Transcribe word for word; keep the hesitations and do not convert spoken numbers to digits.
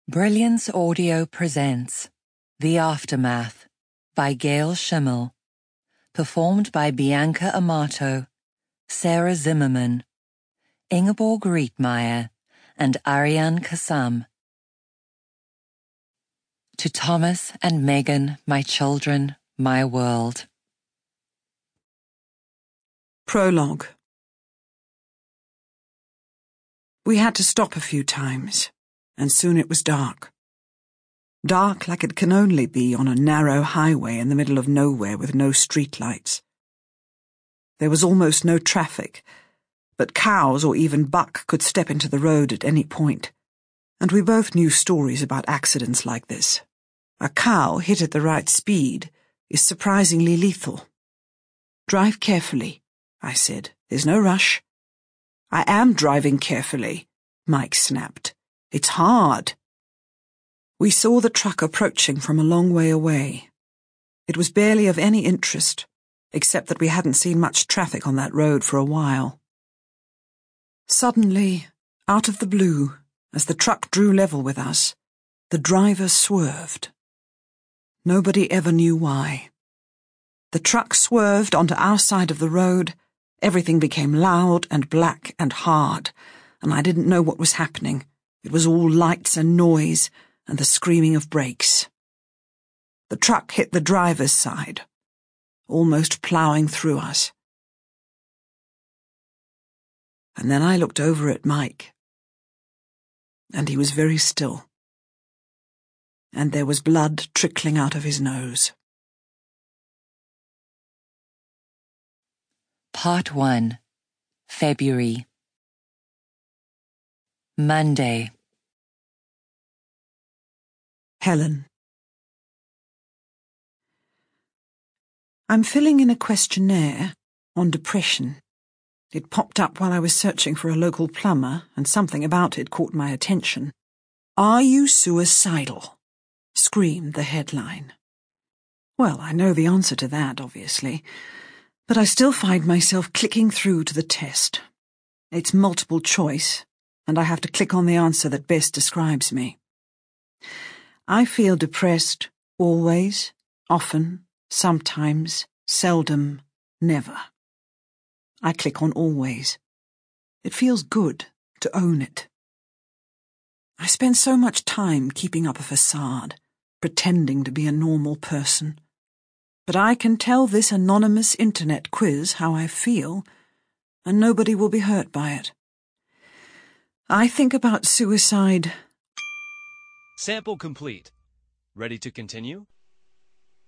Brilliance Audio presents The Aftermath by Gail Schimmel, performed by Bianca Amato, Sarah Zimmerman, Ingeborg Rietmeyer, and Ariane Kassam. To Thomas and Megan, my children, my world. Prologue. We had to stop a few times, and soon it was dark. Dark like it can only be on a narrow highway in the middle of nowhere with no streetlights. There was almost no traffic, but cows or even buck could step into the road at any point, and we both knew stories about accidents like this. A cow hit at the right speed is surprisingly lethal. "Drive carefully," I said. "There's no rush." "I am driving carefully," Mike snapped. "It's hard." We saw the truck approaching from a long way away. It was barely of any interest, except that we hadn't seen much traffic on that road for a while. Suddenly, out of the blue, as the truck drew level with us, the driver swerved. Nobody ever knew why. The truck swerved onto our side of the road, everything became loud and black and hard, and I didn't know what was happening. It was all lights and noise, and the screaming of brakes. The truck hit the driver's side, almost ploughing through us. And then I looked over at Mike, and he was very still, and there was blood trickling out of his nose. Part one. February. Monday. Helen. I'm filling in a questionnaire on depression. It popped up while I was searching for a local plumber, and something about it caught my attention. "Are you suicidal?" screamed the headline. Well, I know the answer to that, obviously, but I still find myself clicking through to the test. It's multiple choice, and I have to click on the answer that best describes me. I feel depressed always, often, sometimes, seldom, never. I click on always. It feels good to own it. I spend so much time keeping up a facade, pretending to be a normal person. But I can tell this anonymous internet quiz how I feel, and nobody will be hurt by it. I think about suicide. Sample complete. Ready to continue?